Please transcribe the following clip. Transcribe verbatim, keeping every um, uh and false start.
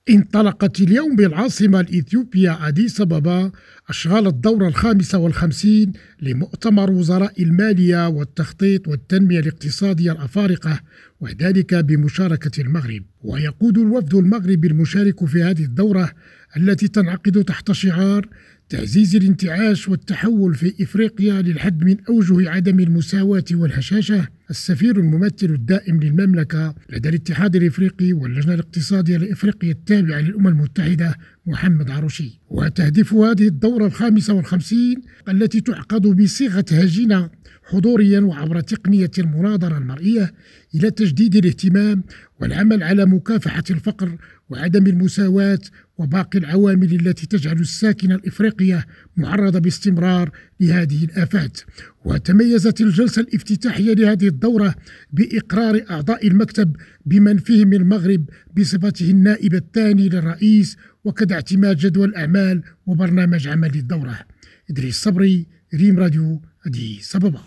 انطلقت اليوم بالعاصمة الإثيوبية أديس أبابا أشغال الدورة الخامسة والخمسين لمؤتمر وزراء المالية والتخطيط والتنمية الاقتصادية الأفارقة، وذلك بمشاركة المغرب. ويقود الوفد المغربي المشارك في هذه الدورة التي تنعقد تحت شعار تعزيز الانتعاش والتحول في إفريقيا للحد من أوجه عدم المساواة والهشاشة، السفير الممثل الدائم للمملكة لدى الاتحاد الإفريقي واللجنة الاقتصادية الإفريقية التابعة للأمم المتحدة محمد عروشي. وتهدف هذه الدورة الخامسة والخمسين التي تعقد بصيغة هجينة حضوريا وعبر تقنية المناظرة المرئية إلى تجديد الاهتمام والعمل على مكافحة الفقر وعدم المساواة وباقي العوامل التي تجعل الساكنة الإفريقية معرضة باستمرار لهذه الآفات. وتميزت الجلسة الافتتاحية لهذه الدورة بإقرار أعضاء المكتب بمن فيهم المغرب بصفته النائب الثاني للرئيس، وكذا اعتماد جدول أعمال وبرنامج عمل الدورة. إدريس صبري، ريم راديو، أديس أبابا.